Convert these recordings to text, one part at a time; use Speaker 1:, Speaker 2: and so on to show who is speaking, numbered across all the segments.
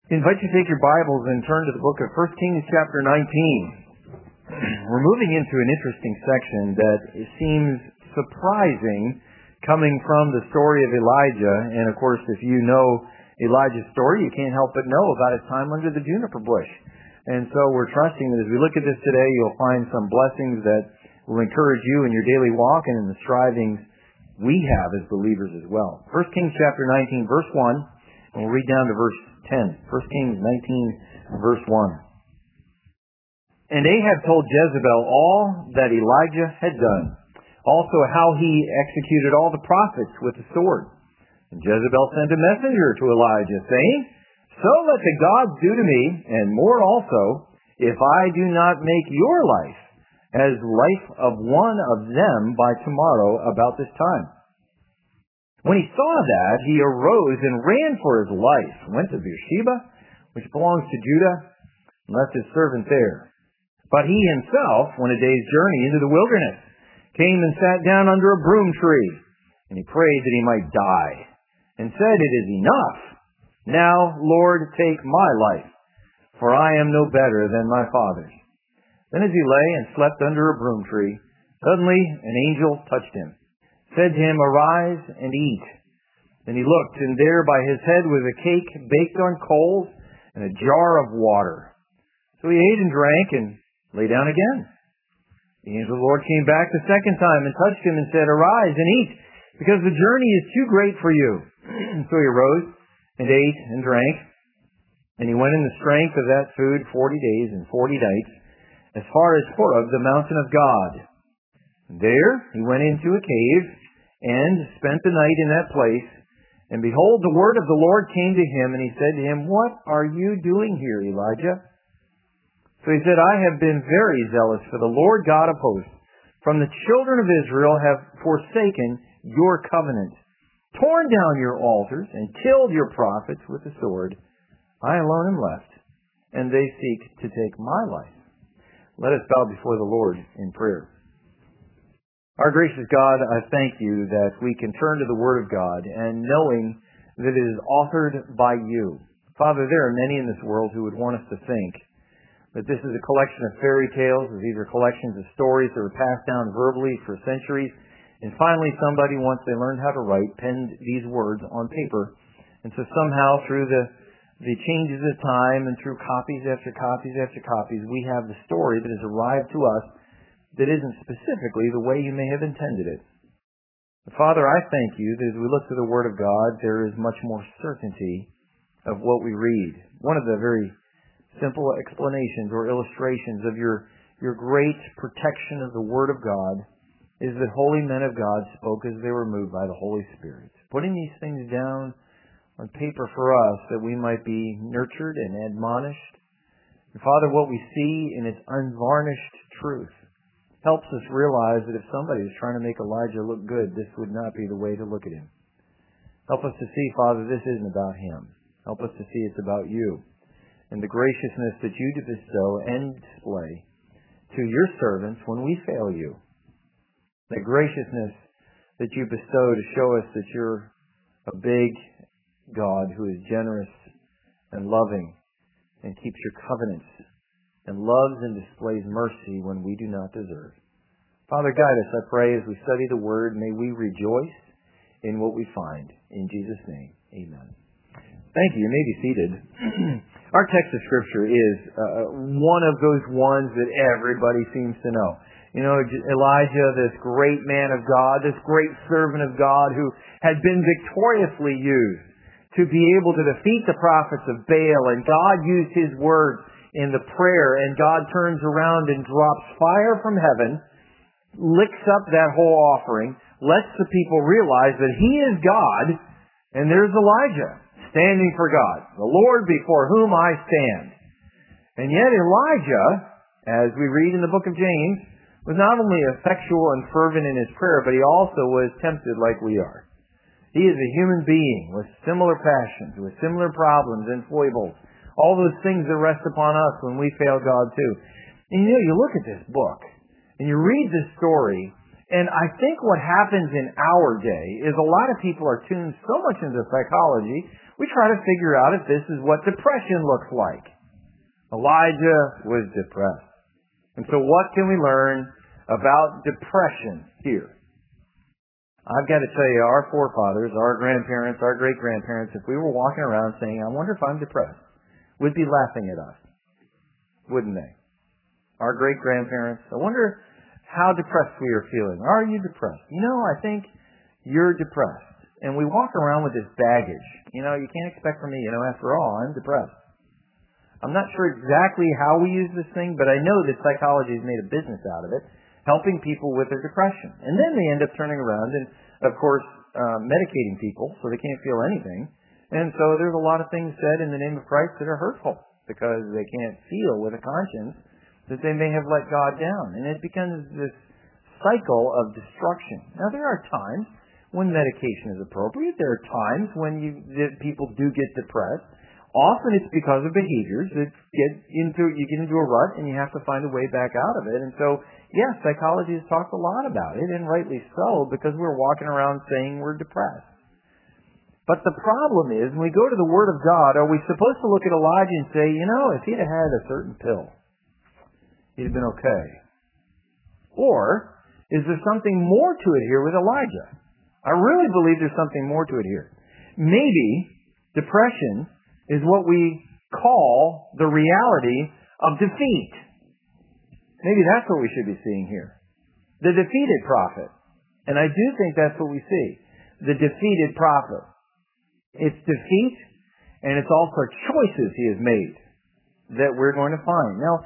Speaker 1: I invite you to take your Bibles and turn to the book of 1 Kings chapter 19. We're moving into an interesting section that seems surprising coming from the story of Elijah. And of course, if you know Elijah's story, you can't help but know about his time under the juniper bush. And so we're trusting that as we look at this today, you'll find some blessings that will encourage you in your daily walk and in the strivings we have as believers as well. 1 Kings chapter 19, verse 1, and we'll read down to verse 10. 1 Kings 19, verse 1. And Ahab told Jezebel all that Elijah had done, also how he executed all the prophets with the sword. And Jezebel sent a messenger to Elijah, saying, So let the gods do to me, and more also, if I do not make your life as life of one of them by tomorrow about this time. When he saw that, he arose and ran for his life, went to Beersheba, which belongs to Judah, and left his servant there. But he himself went a day's journey into the wilderness, came and sat down under a broom tree, and he prayed that he might die, and said, It is enough. Now, Lord, take my life, for I am no better than my fathers. Then as he lay and slept under a broom tree, suddenly an angel touched him, said to him, Arise and eat. Then he looked, and there by his head was a cake baked on coals and a jar of water. So he ate and drank and lay down again. The angel of the Lord came back the second time and touched him and said, Arise and eat, because the journey is too great for you. So he arose and ate and drank, and he went in the strength of that food 40 days and 40 nights, as far as Horeb, the mountain of God. There he went into a cave and spent the night in that place. And behold, the word of the Lord came to him, and he said to him, What are you doing here, Elijah? So he said, I have been very zealous for the Lord God of hosts. From the children of Israel have forsaken your covenant, torn down your altars, and killed your prophets with the sword. I alone am left, and they seek to take my life. Let us bow before the Lord in prayer. Our gracious God, I thank you that we can turn to the Word of God and knowing that it is authored by you. Father, there are many in this world who would want us to think that this is a collection of fairy tales, that these are collections of stories that were passed down verbally for centuries, and finally somebody, once they learned how to write, penned these words on paper. And so somehow through the changes of time and through copies after copies after copies, we have the story that has arrived to us that isn't specifically the way you may have intended it. But Father, I thank you that as we look to the Word of God, there is much more certainty of what we read. One of the very simple explanations or illustrations of your great protection of the Word of God is that holy men of God spoke as they were moved by the Holy Spirit, putting these things down on paper for us that we might be nurtured and admonished. And Father, what we see in its unvarnished truth helps us realize that if somebody is trying to make Elijah look good, this would not be the way to look at him. Help us to see, Father, this isn't about him. Help us to see it's about you and the graciousness that you bestow and display to your servants when we fail you. The graciousness that you bestow to show us that you're a big God who is generous and loving and keeps your covenants and loves and displays mercy when we do not deserve. Father, guide us, I pray, as we study the Word. May we rejoice in what we find. In Jesus' name, amen. Thank you. You may be seated. Our text of Scripture is one of those ones that everybody seems to know. You know, Elijah, this great man of God, this great servant of God who had been victoriously used to be able to defeat the prophets of Baal, and God used His word in the prayer, and God turns around and drops fire from heaven, licks up that whole offering, lets the people realize that He is God, and there's Elijah standing for God, the Lord before whom I stand. And yet Elijah, as we read in the book of James, was not only effectual and fervent in his prayer, but he also was tempted like we are. He is a human being with similar passions, with similar problems and foibles. All those things that rest upon us when we fail God too. And you know, you look at this book, and you read this story, And I think what happens in our day is a lot of people are tuned so much into psychology, we try to figure out if this is what depression looks like. Elijah was depressed. And so what can we learn about depression here? I've got to tell you, our forefathers, our grandparents, our great-grandparents, if we were walking around saying, I wonder if I'm depressed, would be laughing at us, wouldn't they? Our great-grandparents, I wonder how depressed we are feeling. Are you depressed? I think you're depressed. And we walk around with this baggage. You can't expect from me, after all, I'm depressed. I'm not sure exactly how we use this thing, but I know that psychology has made a business out of it, helping people with their depression. And then they end up turning around and, of course, medicating people so they can't feel anything. And so there's a lot of things said in the name of Christ that are hurtful because they can't feel with a conscience that they may have let God down. And it becomes this cycle of destruction. Now, there are times when medication is appropriate. There are times when people do get depressed. Often it's because of behaviors that you get into a rut and you have to find a way back out of it. And so, yes, psychology has talked a lot about it, and rightly so, because we're walking around saying we're depressed. But the problem is, when we go to the Word of God, are we supposed to look at Elijah and say, if he'd have had a certain pill, he'd have been okay? Or is there something more to it here with Elijah? I really believe there's something more to it here. Maybe depression is what we call the reality of defeat. Maybe that's what we should be seeing here. The defeated prophet. And I do think that's what we see. The defeated prophet. It's defeat, and it's also choices he has made that we're going to find. Now,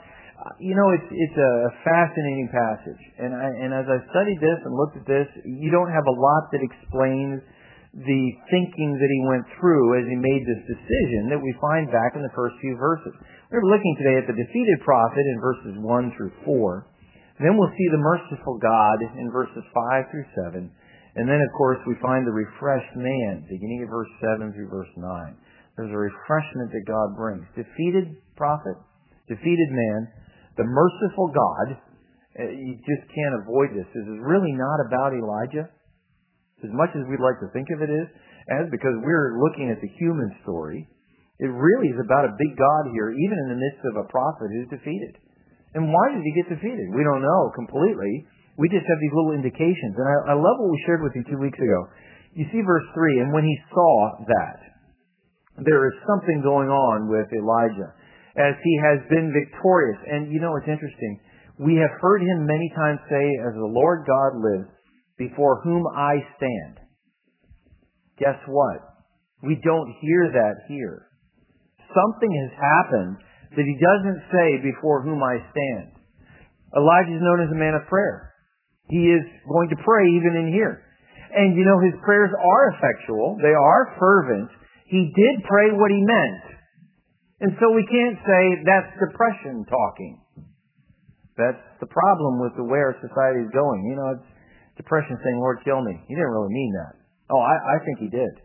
Speaker 1: it's a fascinating passage. And as I studied this and looked at this, you don't have a lot that explains the thinking that he went through as he made this decision that we find back in the first few verses. We're looking today at the defeated prophet in verses 1 through 4. Then we'll see the merciful God in verses 5 through 7. And then, of course, we find the refreshed man, beginning at verse 7 through verse 9. There's a refreshment that God brings. Defeated prophet, defeated man, the merciful God. You just can't avoid this. This is really not about Elijah, as much as we'd like to think of it as, because we're looking at the human story. It really is about a big God here, even in the midst of a prophet who's defeated. And why did he get defeated? We don't know completely. We just have these little indications. And I love what we shared with you 2 weeks ago. You see verse 3, and when he saw that, there is something going on with Elijah, as he has been victorious. And it's interesting. We have heard him many times say, as the Lord God lives, before whom I stand. Guess what? We don't hear that here. Something has happened that he doesn't say before whom I stand. Elijah is known as a man of prayer. He is going to pray even in here. And his prayers are effectual. They are fervent. He did pray what he meant. And so we can't say that's depression talking. That's the problem with the way our society is going. It's depression saying, Lord, kill me. He didn't really mean that. Oh, I think he did.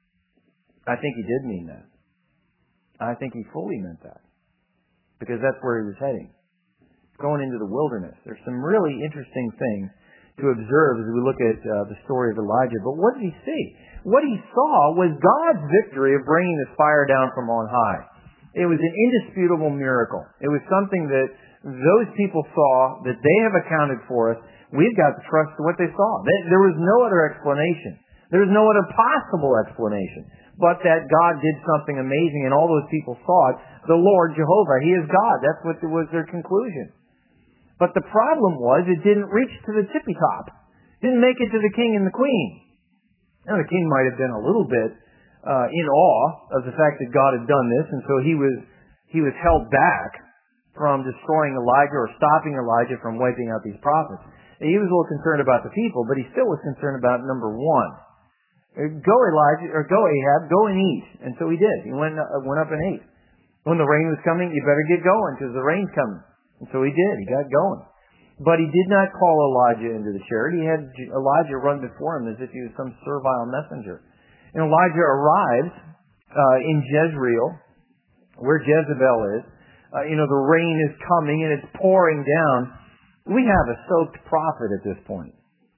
Speaker 1: I think he did mean that. I think he fully meant that. Because that's where he was heading. Going into the wilderness. There's some really interesting things to observe as we look at the story of Elijah. But what did he see? What he saw was God's victory of bringing this fire down from on high. It was an indisputable miracle. It was something that those people saw, that they have accounted for us. We've got to trust what they saw. There was no other explanation. There was no other possible explanation, but that God did something amazing, and all those people saw it. The Lord Jehovah, He is God. That's what was their conclusion. But the problem was it didn't reach to the tippy top. Didn't make it to the king and the queen. Now, the king might have been a little bit in awe of the fact that God had done this, and so he was held back from destroying Elijah or stopping Elijah from wiping out these prophets. And he was a little concerned about the people, but he still was concerned about number one. Go Elijah, or go Ahab, go and eat. And so he did. He went up and ate. When the rain was coming, you better get going because the rain's coming. And so he did. He got going. But he did not call Elijah into the chariot. He had Elijah run before him as if he was some servile messenger. And Elijah arrives in Jezreel, where Jezebel is. The rain is coming and it's pouring down. We have a soaked prophet at this point.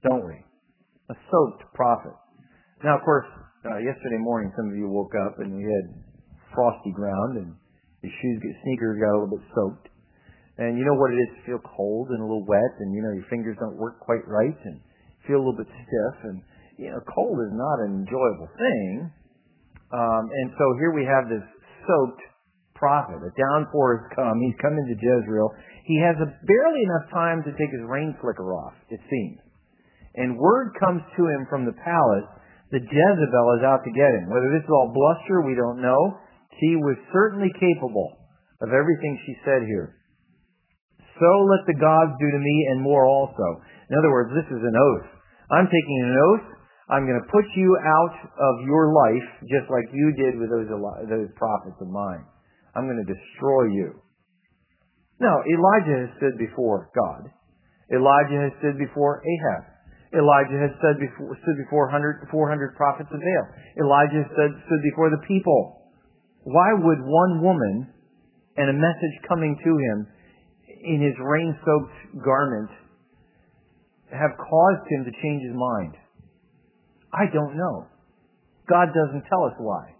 Speaker 1: don't we? A soaked prophet. Now, of course, yesterday morning some of you woke up and we had frosty ground and your sneakers got a little bit soaked. And you know what it is to feel cold and a little wet, and your fingers don't work quite right and feel a little bit stiff. And cold is not an enjoyable thing. And so here we have this soaked prophet. A downpour has come. He's come into Jezreel. He has barely enough time to take his rain slicker off, it seems. And word comes to him from the palace that Jezebel is out to get him. Whether this is all bluster, we don't know. She was certainly capable of everything she said here. So let the gods do to me and more also. In other words, this is an oath. I'm taking an oath. I'm going to put you out of your life just like you did with those prophets of mine. I'm going to destroy you. Now, Elijah has stood before God. Elijah has stood before Ahab. Elijah has stood before 400 prophets of Baal. Elijah stood before the people. Why would one woman and a message coming to him in his rain-soaked garment have caused him to change his mind? I don't know. God doesn't tell us why.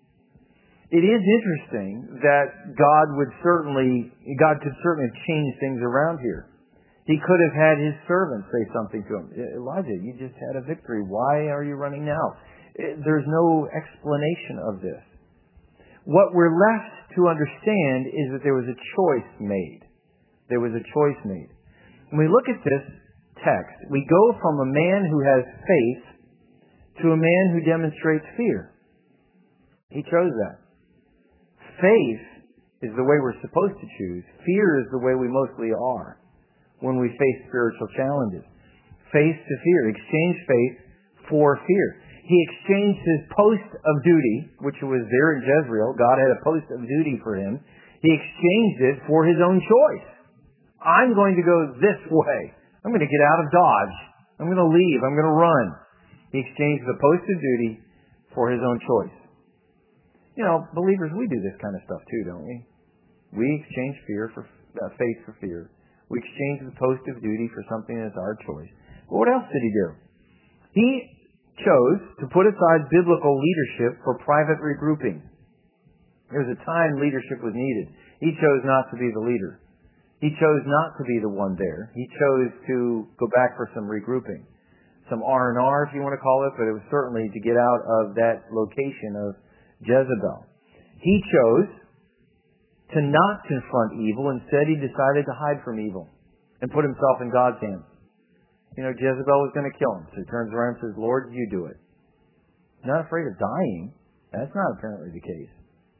Speaker 1: It is interesting that God could certainly have changed things around here. He could have had his servants say something to him. Elijah, you just had a victory. Why are you running now? There's no explanation of this. What we're left to understand is that there was a choice made. There was a choice made. When we look at this text, we go from a man who has faith to a man who demonstrates fear. He chose that. Faith is the way we're supposed to choose. Fear is the way we mostly are when we face spiritual challenges. Faith to fear. Exchange faith for fear. He exchanged his post of duty, which was there in Jezreel. God had a post of duty for him. He exchanged it for his own choice. I'm going to go this way. I'm going to get out of Dodge. I'm going to leave. I'm going to run. He exchanged the post of duty for his own choice. Believers, we do this kind of stuff too, don't we? We exchange faith for fear. We exchange the post of duty for something that's our choice. But what else did he do? He chose to put aside biblical leadership for private regrouping. There was a time leadership was needed. He chose not to be the leader. He chose not to be the one there. He chose to go back for some regrouping. Some R&R, if you want to call it, but it was certainly to get out of that location of Jezebel. He chose to not confront evil. Instead, he decided to hide from evil and put himself in God's hands. Jezebel was going to kill him. So he turns around and says, Lord, you do it. He's not afraid of dying. That's not apparently the case.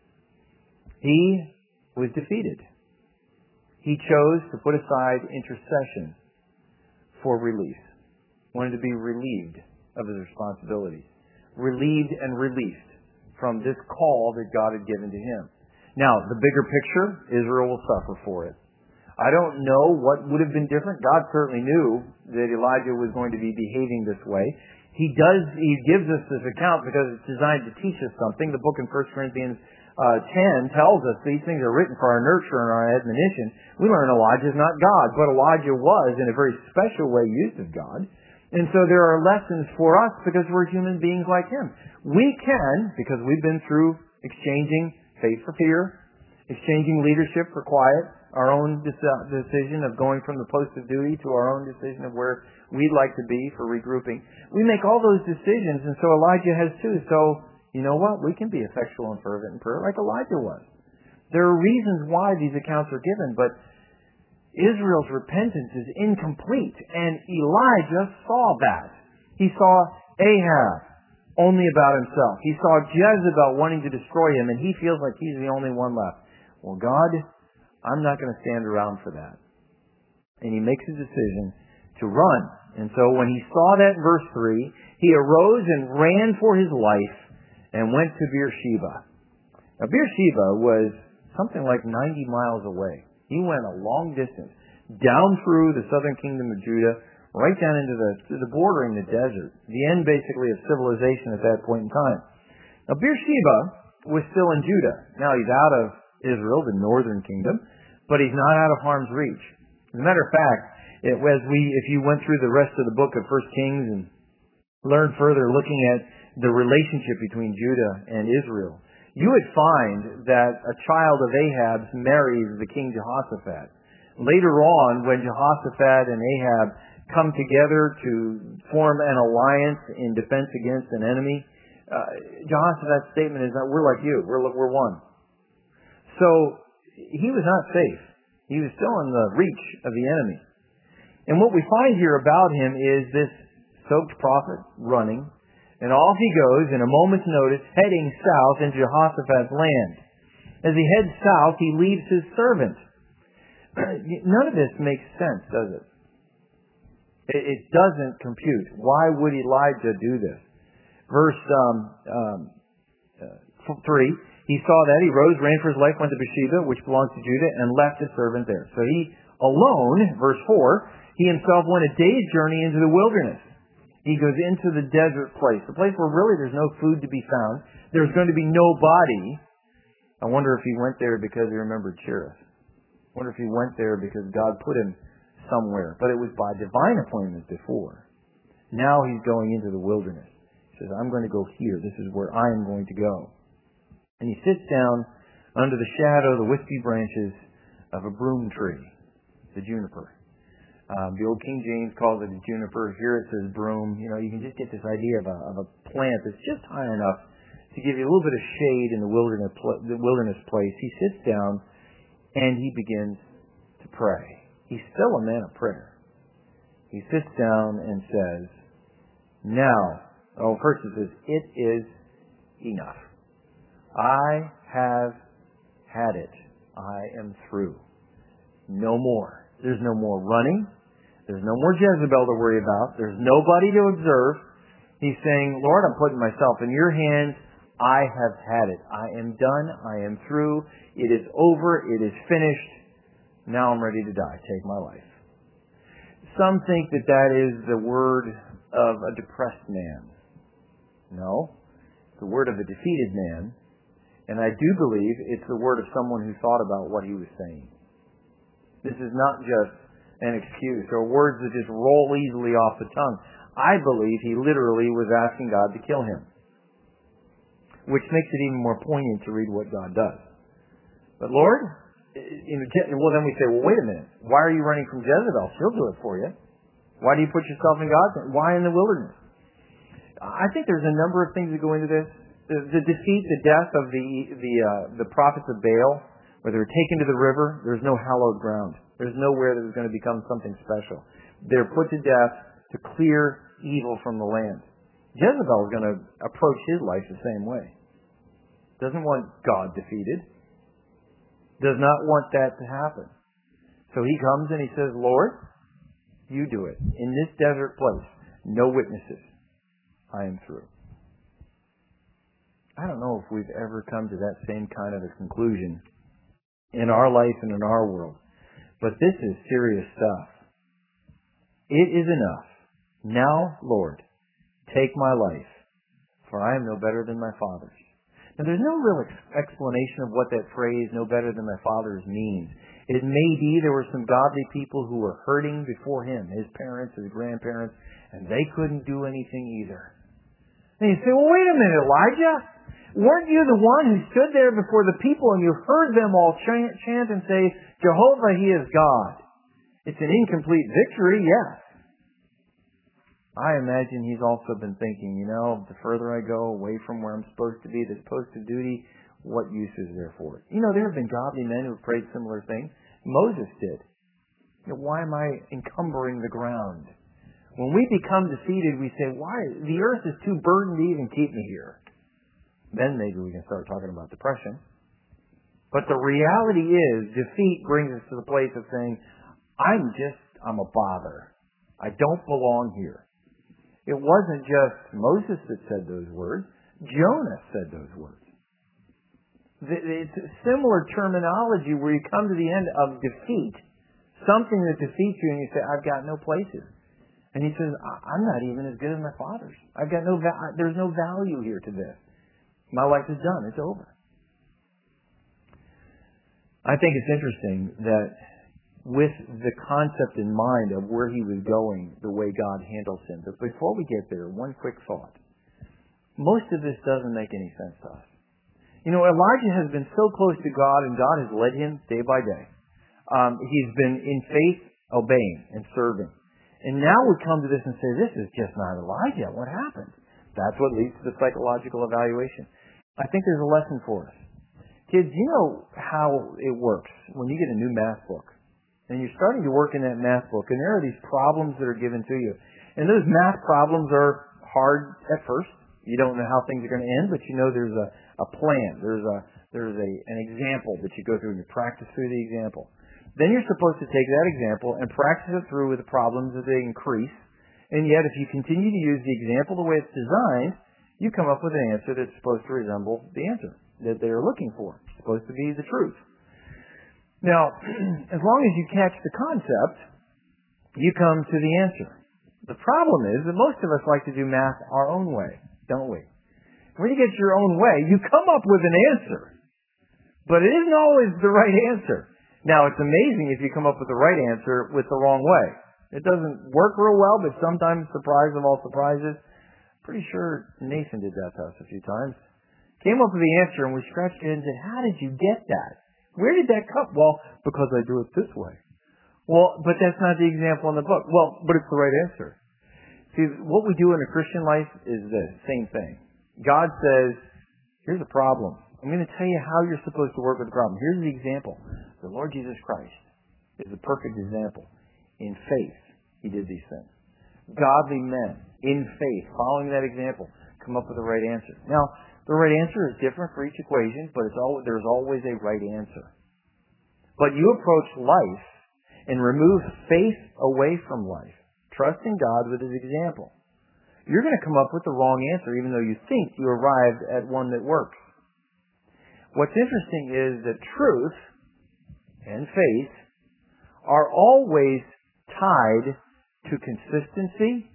Speaker 1: He was defeated. He chose to put aside intercession for release. Wanted to be relieved of his responsibilities. Relieved and released from this call that God had given to him. Now, the bigger picture, Israel will suffer for it. I don't know what would have been different. God certainly knew that Elijah was going to be behaving this way. He gives us this account because it's designed to teach us something. The book in 1 Corinthians 10 tells us these things are written for our nurture and our admonition. We learn Elijah is not God, but Elijah was in a very special way used of God. And so there are lessons for us because we're human beings like him. We can, because we've been through exchanging faith for fear, exchanging leadership for quiet, our own decision of going from the post of duty to our own decision of where we'd like to be for regrouping. We make all those decisions, and so Elijah has too. So, you know what? We can be effectual and fervent in prayer like Elijah was. There are reasons why these accounts are given, but Israel's repentance is incomplete, and Elijah saw that. He saw Ahab only about himself. He saw Jezebel wanting to destroy him, and he feels like he's the only one left. Well, God, I'm not going to stand around for that. And he makes a decision to run. And so when he saw that in verse 3, he arose and ran for his life and went to Beersheba. Now, Beersheba was something like 90 miles away. He went a long distance, down through the southern kingdom of Judah, right down into the bordering the desert, the end basically of civilization at that point in time. Now, Beersheba was still in Judah. Now, he's out of Israel, the northern kingdom, but he's not out of harm's reach. As a matter of fact, If you went through the rest of the book of 1 Kings and learned further looking at the relationship between Judah and Israel, you would find that a child of Ahab's marries the king Jehoshaphat. Later on, when Jehoshaphat and Ahab come together to form an alliance in defense against an enemy, Jehoshaphat's statement is that we're like you, we're one. So he was not safe. He was still in the reach of the enemy. And what we find here about him is this soaked prophet running, and off he goes in a moment's notice, heading south into Jehoshaphat's land. As he heads south, he leaves his servant. None of this makes sense, does it? It doesn't compute. Why would Elijah do this? Verse 3, he saw that, he rose, ran for his life, went to Beersheba, which belongs to Judah, and left his servant there. So he alone, verse 4, he himself went a day's journey into the wilderness. He goes into the desert place, the place where really there's no food to be found. There's going to be no body. I wonder if he went there because he remembered Cherith. I wonder if he went there because God put him somewhere. But it was by divine appointment before. Now he's going into the wilderness. He says, I'm going to go here. This is where I am going to go. And he sits down under the shadow of the wispy branches of a broom tree, the juniper. The old King James calls it a juniper. Here it says broom. You can just get this idea of a plant that's just high enough to give you a little bit of shade in the wilderness place. He sits down and he begins to pray. He's still a man of prayer. He sits down and says, first it says, it is enough. I have had it. I am through. No more. There's no more running. There's no more Jezebel to worry about. There's nobody to observe. He's saying, Lord, I'm putting myself in your hands. I have had it. I am done. I am through. It is over. It is finished. Now I'm ready to die. Take my life. Some think that is the word of a depressed man. No. It's the word of a defeated man. And I do believe it's the word of someone who thought about what he was saying. This is not just an excuse or words that just roll easily off the tongue. I believe he literally was asking God to kill him, which makes it even more poignant to read what God does. But Lord, then we say, well, wait a minute. Why are you running from Jezebel? She'll do it for you. Why do you put yourself in God's hands? Why in the wilderness? I think there's a number of things that go into this. The defeat, the death of the prophets of Baal, where they were taken to the river, there's no hallowed ground. There's nowhere that is going to become something special. They're put to death to clear evil from the land. Jezebel is going to approach his life the same way. Doesn't want God defeated. Does not want that to happen. So he comes and he says, Lord, you do it. In this desert place, no witnesses. I am through. I don't know if we've ever come to that same kind of a conclusion in our life and in our world. But this is serious stuff. It is enough. Now, Lord, take my life, for I am no better than my fathers. Now, there's no real explanation of what that phrase, no better than my fathers, means. It may be there were some godly people who were hurting before him, his parents, his grandparents, and they couldn't do anything either. And you say, well, wait a minute, Elijah. Weren't you the one who stood there before the people and you heard them all chant and say, Jehovah, He is God? It's an incomplete victory, yes. I imagine he's also been thinking, the further I go away from where I'm supposed to be, this post of duty, what use is there for it? There have been godly men who have prayed similar things. Moses did. Why am I encumbering the ground? When we become defeated, we say, why? The earth is too burdened to even keep me here. Then maybe we can start talking about depression. But the reality is, defeat brings us to the place of saying, I'm a bother. I don't belong here. It wasn't just Moses that said those words. Jonah said those words. It's a similar terminology where you come to the end of defeat. Something that defeats you and you say, I've got no place here. And he says, I'm not even as good as my fathers. There's no value here to this. My life is done. It's over. I think it's interesting that with the concept in mind of where he was going, the way God handles sin. But before we get there, one quick thought. Most of this doesn't make any sense to us. Elijah has been so close to God, and God has led him day by day. He's been in faith, obeying and serving. And now we come to this and say, this is just not Elijah. What happened? That's what leads to the psychological evaluation. I think there's a lesson for us. Kids, you know how it works when you get a new math book. And you're starting to work in that math book, and there are these problems that are given to you. And those math problems are hard at first. You don't know how things are going to end, but you know there's a plan. There's an example that you go through, and you practice through the example. Then you're supposed to take that example and practice it through with the problems as they increase. And yet, if you continue to use the example the way it's designed, you come up with an answer that's supposed to resemble the answer that they're looking for. It's supposed to be the truth. Now, as long as you catch the concept, you come to the answer. The problem is that most of us like to do math our own way, don't we? When you get your own way, you come up with an answer. But it isn't always the right answer. Now, it's amazing if you come up with the right answer with the wrong way. It doesn't work real well, but sometimes, surprise of all surprises, pretty sure Nathan did that to us a few times. Came up with the answer, and we scratched it and said, how did you get that? Where did that come? Well, because I do it this way. Well, but that's not the example in the book. Well, but it's the right answer. See, what we do in a Christian life is this, same thing. God says, here's a problem. I'm going to tell you how you're supposed to work with the problem. Here's the example. The Lord Jesus Christ is a perfect example. In faith, he did these things. Godly men, in faith, following that example, come up with the right answer. Now, the right answer is different for each equation, but there's always a right answer. But you approach life and remove faith away from life, trusting God with his example. You're going to come up with the wrong answer, even though you think you arrived at one that works. What's interesting is that truth and faith are always tied to consistency,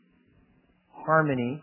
Speaker 1: harmony,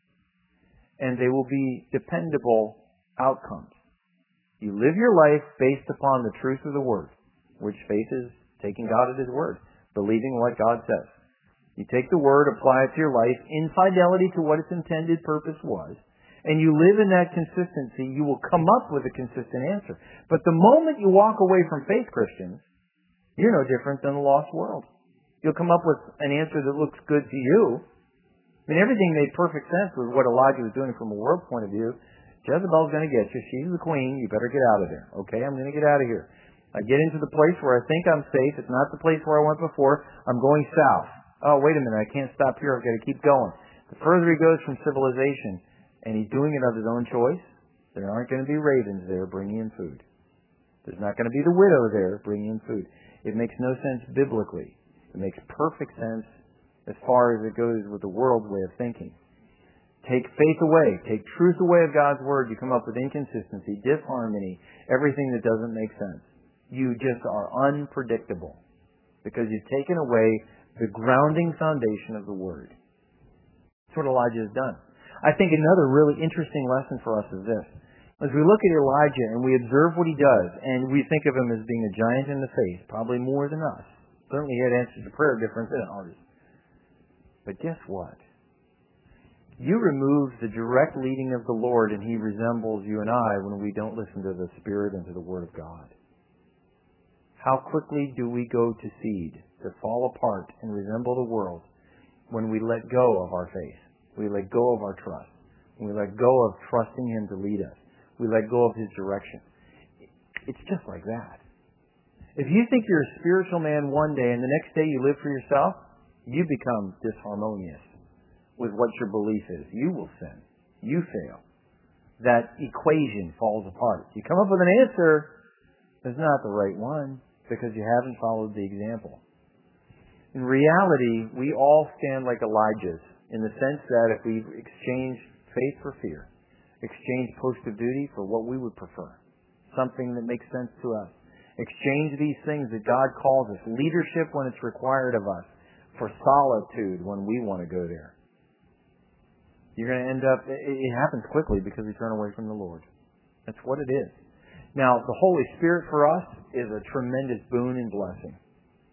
Speaker 1: and they will be dependable outcomes. You live your life based upon the truth of the Word, which faith is taking God at his word, believing what God says. You take the Word, apply it to your life in fidelity to what its intended purpose was, and you live in that consistency, you will come up with a consistent answer. But the moment you walk away from faith, Christians, you're no different than the lost world. You'll come up with an answer that looks good to you. I mean, everything made perfect sense with what Elijah was doing from a world point of view. Jezebel's going to get you. She's the queen. You better get out of there. Okay, I'm going to get out of here. I get into the place where I think I'm safe. It's not the place where I went before. I'm going south. Oh, wait a minute. I can't stop here. I've got to keep going. The further he goes from civilization, and he's doing it of his own choice, there aren't going to be ravens there bringing in food. There's not going to be the widow there bringing in food. It makes no sense biblically. It makes perfect sense as far as it goes with the world's way of thinking. Take faith away. Take truth away of God's Word. You come up with inconsistency, disharmony, everything that doesn't make sense. You just are unpredictable because you've taken away the grounding foundation of the Word. That's what Elijah has done. I think another really interesting lesson for us is this. As we look at Elijah and we observe what he does, and we think of him as being a giant in the faith, probably more than us. Certainly he had answers to prayer different than ours. But guess what? You remove the direct leading of the Lord and he resembles you and I when we don't listen to the Spirit and to the Word of God. How quickly do we go to seed, to fall apart and resemble the world when we let go of our faith? We let go of our trust. We let go of trusting Him to lead us. We let go of His direction. It's just like that. If you think you're a spiritual man one day and the next day you live for yourself, you become disharmonious with what your belief is. You will sin. You fail. That equation falls apart. You come up with an answer that's not the right one because you haven't followed the example. In reality, we all stand like Elijah's in the sense that if we exchange faith for fear, exchange post of duty for what we would prefer, something that makes sense to us, exchange these things that God calls us, leadership when it's required of us, for solitude when we want to go there, you're going to end up, it happens quickly because we turn away from the Lord. That's what it is. Now, the Holy Spirit for us is a tremendous boon and blessing.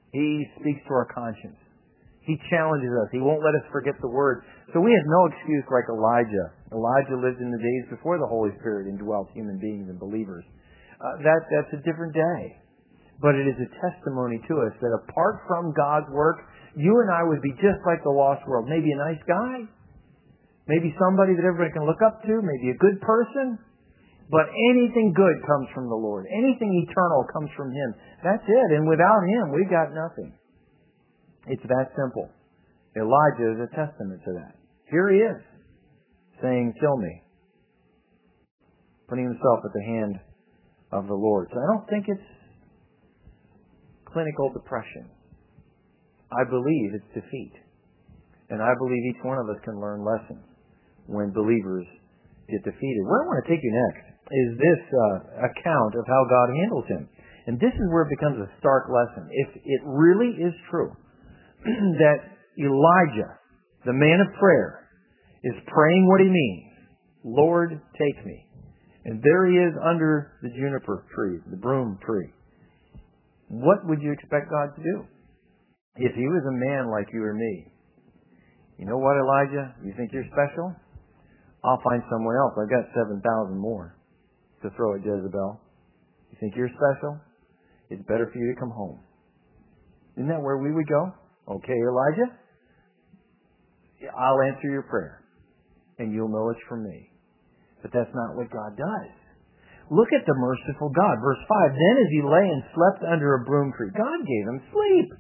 Speaker 1: He speaks to our conscience. He challenges us. He won't let us forget the Word. So we have no excuse like Elijah. Elijah lived in the days before the Holy Spirit indwelt human beings and believers. That's a different day. But it is a testimony to us that apart from God's work, you and I would be just like the lost world. Maybe a nice guy. Maybe somebody that everybody can look up to. Maybe a good person. But anything good comes from the Lord. Anything eternal comes from Him. That's it. And without Him, we've got nothing. It's that simple. Elijah is a testament to that. Here he is, saying, kill me. Putting himself at the hand of the Lord. So I don't think it's clinical depression. I believe it's defeat. And I believe each one of us can learn lessons when believers get defeated. Where I want to take you next is this account of how God handles him. And this is where it becomes a stark lesson. If it really is true that Elijah, the man of prayer, is praying what he means, Lord, take me. And there he is under the juniper tree, the broom tree. What would you expect God to do? If he was a man like you or me, you know what, Elijah? You think you're special? I'll find someone else. I've got 7,000 more to throw at Jezebel. You think you're special? It's better for you to come home. Isn't that where we would go? Okay, Elijah, I'll answer your prayer, and you'll know it's from me. But that's not what God does. Look at the merciful God. Verse 5, then as he lay and slept under a broom tree, God gave him sleep.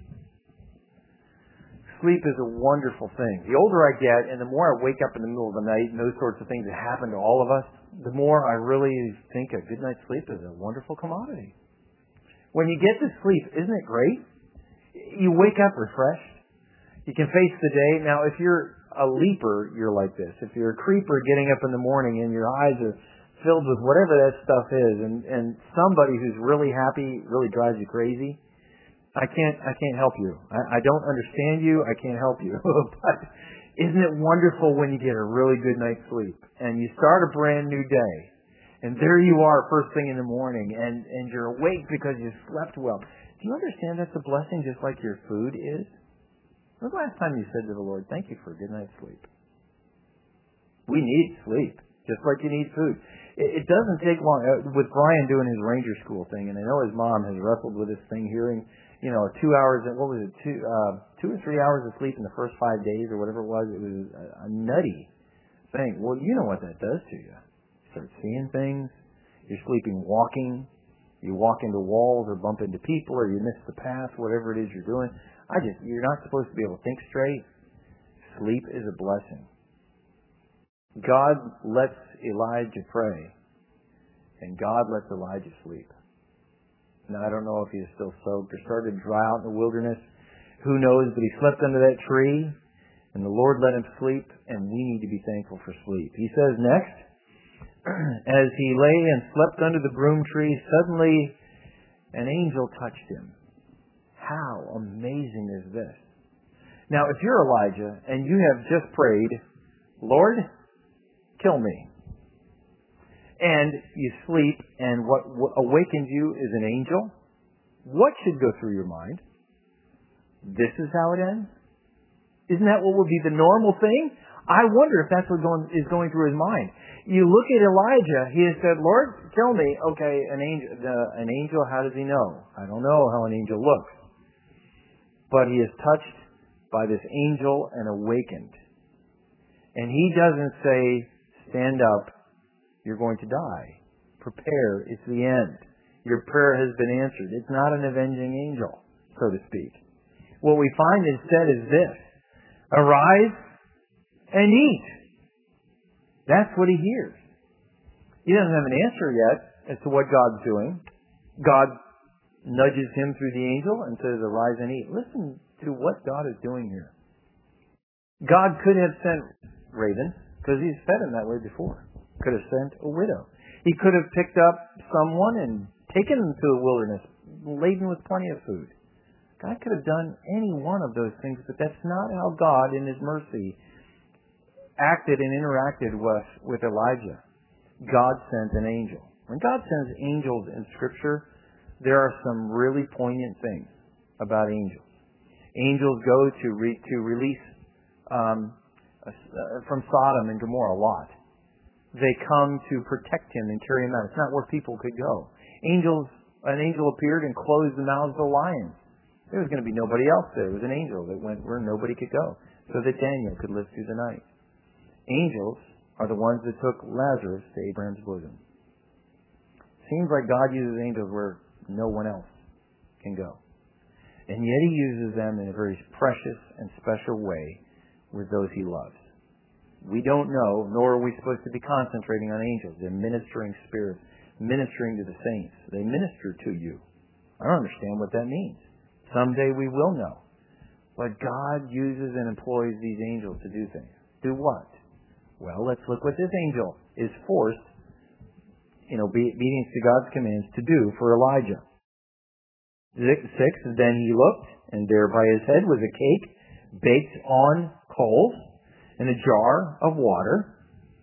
Speaker 1: Sleep is a wonderful thing. The older I get, and the more I wake up in the middle of the night, and those sorts of things that happen to all of us, the more I really think a good night's sleep is a wonderful commodity. When you get to sleep, isn't it great? You wake up refreshed. You can face the day. Now, if you're a leaper, you're like this. If you're a creeper getting up in the morning and your eyes are filled with whatever that stuff is, and somebody who's really happy really drives you crazy, I can't help you. I don't understand you. I can't help you. But isn't it wonderful when you get a really good night's sleep and you start a brand new day, and there you are first thing in the morning, and you're awake because you slept well. Do you understand that's a blessing just like your food is? When's the last time you said to the Lord, thank you for a good night's sleep? We need sleep, just like you need food. It doesn't take long. With Brian doing his ranger school thing, and I know his mom has wrestled with this thing, hearing, 2 hours, what was it, 2 or 3 hours of sleep in the first 5 days or whatever it was. It was a nutty thing. Well, you know what that does to you. You start seeing things. You're sleeping walking. You walk into walls or bump into people or you miss the path, whatever it is you're doing. You're not supposed to be able to think straight. Sleep is a blessing. God lets Elijah pray, and God lets Elijah sleep. Now, I don't know if he is still soaked or started to dry out in the wilderness. Who knows? But he slept under that tree, and the Lord let him sleep, and we need to be thankful for sleep. He says next, as he lay and slept under the broom tree, suddenly an angel touched him. How amazing is this? Now, if you're Elijah and you have just prayed, Lord, kill me, and you sleep, and what awakens you is an angel, what should go through your mind? This is how it ends? Isn't that what would be the normal thing? I wonder if that's what is going through his mind. You look at Elijah, he has said, Lord, kill me. Okay, an angel, how does he know? I don't know how an angel looks. But he is touched by this angel and awakened. And he doesn't say, stand up, you're going to die. Prepare, it's the end. Your prayer has been answered. It's not an avenging angel, so to speak. What we find instead is this: arise and eat. That's what he hears. He doesn't have an answer yet as to what God's doing. God nudges him through the angel and says, arise and eat. Listen to what God is doing here. God could have sent ravens, because he's fed him that way before. Could have sent a widow. He could have picked up someone and taken them to the wilderness, laden with plenty of food. God could have done any one of those things, but that's not how God, in his mercy, acted and interacted with Elijah. God sent an angel. When God sends angels in Scripture, there are some really poignant things. about angels. Angels go to release from Sodom and Gomorrah, Lot. They come to protect him and carry him out. It's not where people could go. An angel appeared and closed the mouths of the lions. There was going to be nobody else there. It was an angel that went where nobody could go, so that Daniel could live through the night. Angels are the ones that took Lazarus to Abraham's bosom. Seems like God uses angels where no one else can go. And yet He uses them in a very precious and special way with those He loves. We don't know, nor are we supposed to be concentrating on angels. They're ministering spirits, ministering to the saints. They minister to you. I don't understand what that means. Someday we will know. But God uses and employs these angels to do things. Do what? Well, let's look what this angel is forced, in obedience to God's commands, to do for Elijah. 6, then he looked, and there by his head was a cake baked on coals and a jar of water.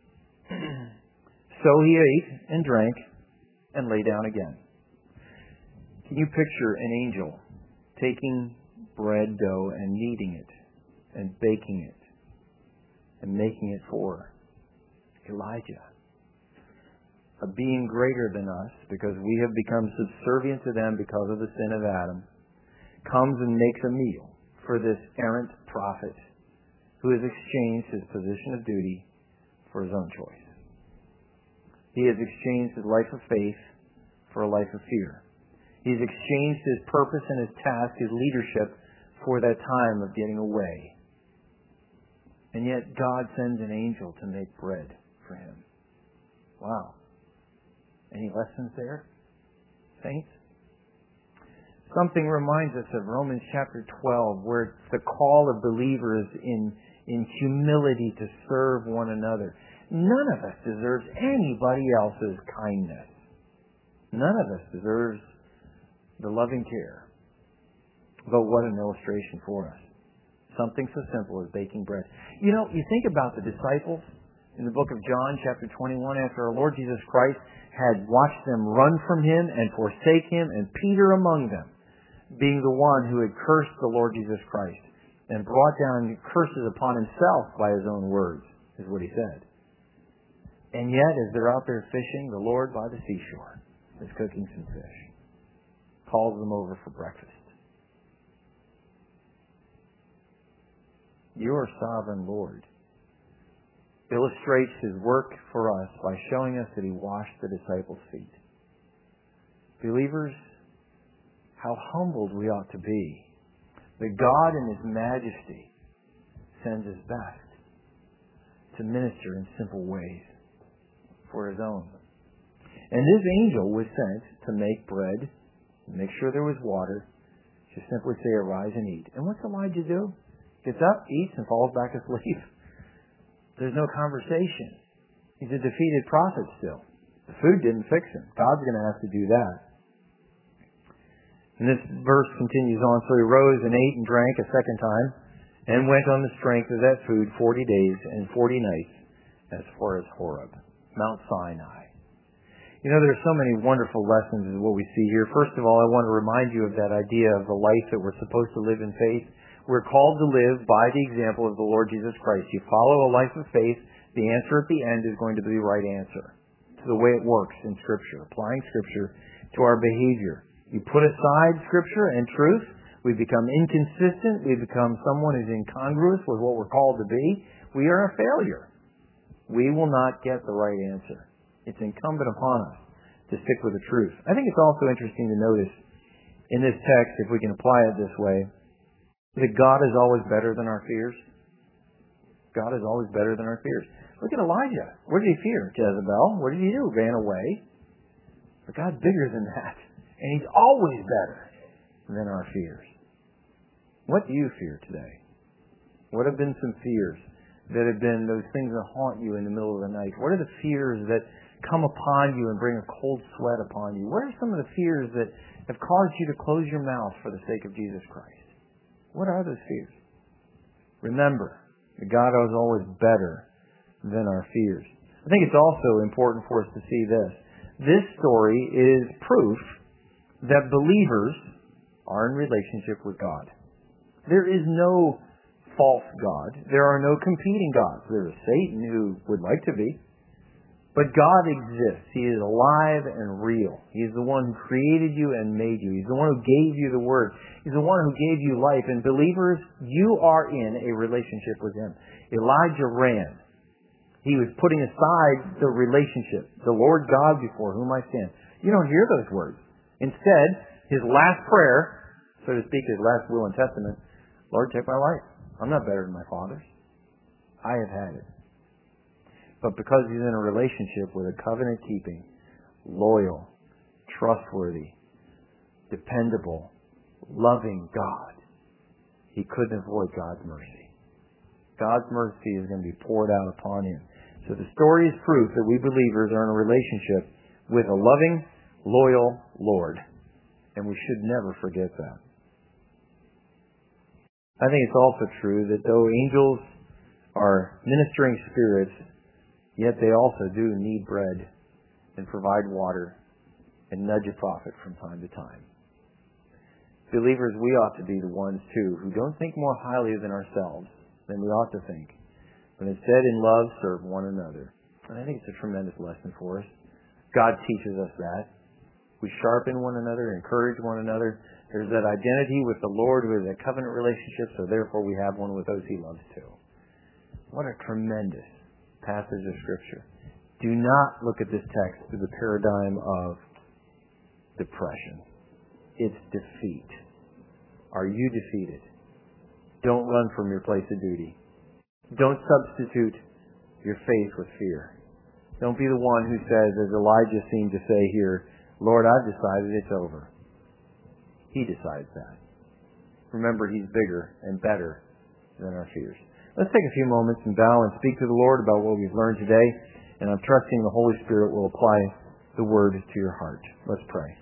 Speaker 1: So he ate and drank and lay down again. Can you picture an angel taking bread dough and kneading it and baking it and making it for Elijah, a being greater than us because we have become subservient to them because of the sin of Adam, comes and makes a meal for this errant prophet who has exchanged his position of duty for his own choice. He has exchanged his life of faith for a life of fear. He's exchanged his purpose and his task, his leadership, for that time of getting away. And yet God sends an angel to make bread for him. Wow. Any lessons there, saints? Something reminds us of Romans chapter 12, where it's the call of believers in humility to serve one another. None of us deserves anybody else's kindness. None of us deserves the loving care. But what an illustration for us. Something so simple as baking bread. You think about the disciples in the book of John, chapter 21, after our Lord Jesus Christ had watched them run from Him and forsake Him, and Peter among them, being the one who had cursed the Lord Jesus Christ and brought down curses upon himself by his own words, is what he said. And yet, as they're out there fishing, the Lord by the seashore is cooking some fish. Calls them over for breakfast. Your sovereign Lord illustrates His work for us by showing us that He washed the disciples' feet. Believers, how humbled we ought to be that God in His majesty sends His best to minister in simple ways for His own. And this angel was sent to make bread, make sure there was water, to simply say, arise and eat. And what's Elijah do? Gets up, eats, and falls back asleep. There's no conversation. He's a defeated prophet still. The food didn't fix him. God's going to have to do that. And this verse continues on. So he rose and ate and drank a second time and went on the strength of that food 40 days and 40 nights as far as Horeb, Mount Sinai. There's so many wonderful lessons in what we see here. First of all, I want to remind you of that idea of the life that we're supposed to live in faith. We're called to live by the example of the Lord Jesus Christ. You follow a life of faith, the answer at the end is going to be the right answer to the way it works in Scripture, applying Scripture to our behavior. You put aside Scripture and truth, we become inconsistent, we become someone who's incongruous with what we're called to be, we are a failure. We will not get the right answer. It's incumbent upon us to stick with the truth. I think it's also interesting to notice in this text, if we can apply it this way, that God is always better than our fears. God is always better than our fears. Look at Elijah. What did he fear? Jezebel. What did he do? Ran away. But God's bigger than that. And He's always better than our fears. What do you fear today? What have been some fears that have been those things that haunt you in the middle of the night? What are the fears that come upon you and bring a cold sweat upon you? What are some of the fears that have caused you to close your mouth for the sake of Jesus Christ? What are those fears? Remember that God is always better than our fears. I think it's also important for us to see this. This story is proof that believers are in relationship with God. There is no false God. There are no competing gods. There is Satan, who would like to be. But God exists. He is alive and real. He is the one who created you and made you. He's the one who gave you the Word. He's the one who gave you life. And believers, you are in a relationship with Him. Elijah ran. He was putting aside the relationship, the Lord God before whom I stand. You don't hear those words. Instead, his last prayer, so to speak, his last will and testament, Lord, take my life. I'm not better than my fathers. I have had it. But because he's in a relationship with a covenant-keeping, loyal, trustworthy, dependable, loving God, he couldn't avoid God's mercy. God's mercy is going to be poured out upon him. So the story is proof that we believers are in a relationship with a loving, loyal Lord. And we should never forget that. I think it's also true that though angels are ministering spirits, yet they also do need bread and provide water and nudge a prophet from time to time. Believers, we ought to be the ones too who don't think more highly than ourselves than we ought to think, but instead in love serve one another. And I think it's a tremendous lesson for us. God teaches us that. We sharpen one another, encourage one another. There's that identity with the Lord, with a covenant relationship, so therefore we have one with those He loves too. What a tremendous passage of Scripture. Do not look at this text through the paradigm of depression. It's defeat. Are you defeated? Don't run from your place of duty. Don't substitute your faith with fear. Don't be the one who says, as Elijah seemed to say here, Lord, I've decided it's over. He decides that. Remember, He's bigger and better than our fears. Let's take a few moments and bow and speak to the Lord about what we've learned today. And I'm trusting the Holy Spirit will apply the Word to your heart. Let's pray.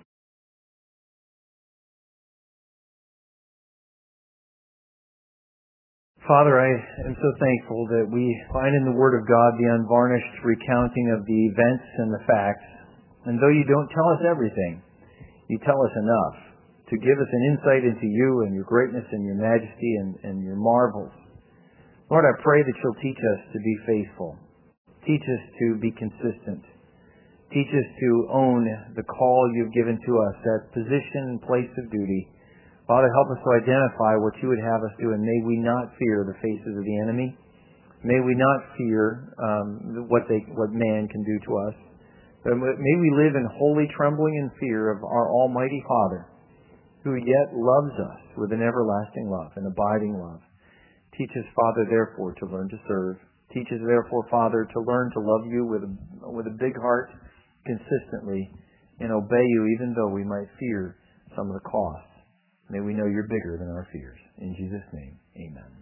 Speaker 1: Father, I am so thankful that we find in the Word of God the unvarnished recounting of the events and the facts. And though you don't tell us everything, you tell us enough to give us an insight into you and your greatness and your majesty and your marvels. Lord, I pray that you'll teach us to be faithful. Teach us to be consistent. Teach us to own the call you've given to us, that position and place of duty. Father, help us to identify what you would have us do, and may we not fear the faces of the enemy. May we not fear what man can do to us. But may we live in holy trembling and fear of our Almighty Father, who yet loves us with an everlasting love, an abiding love. Teach us, Father, therefore, to learn to serve. Teach us, therefore, Father, to learn to love you with a big heart consistently and obey you even though we might fear some of the costs. May we know you're bigger than our fears. In Jesus' name, amen.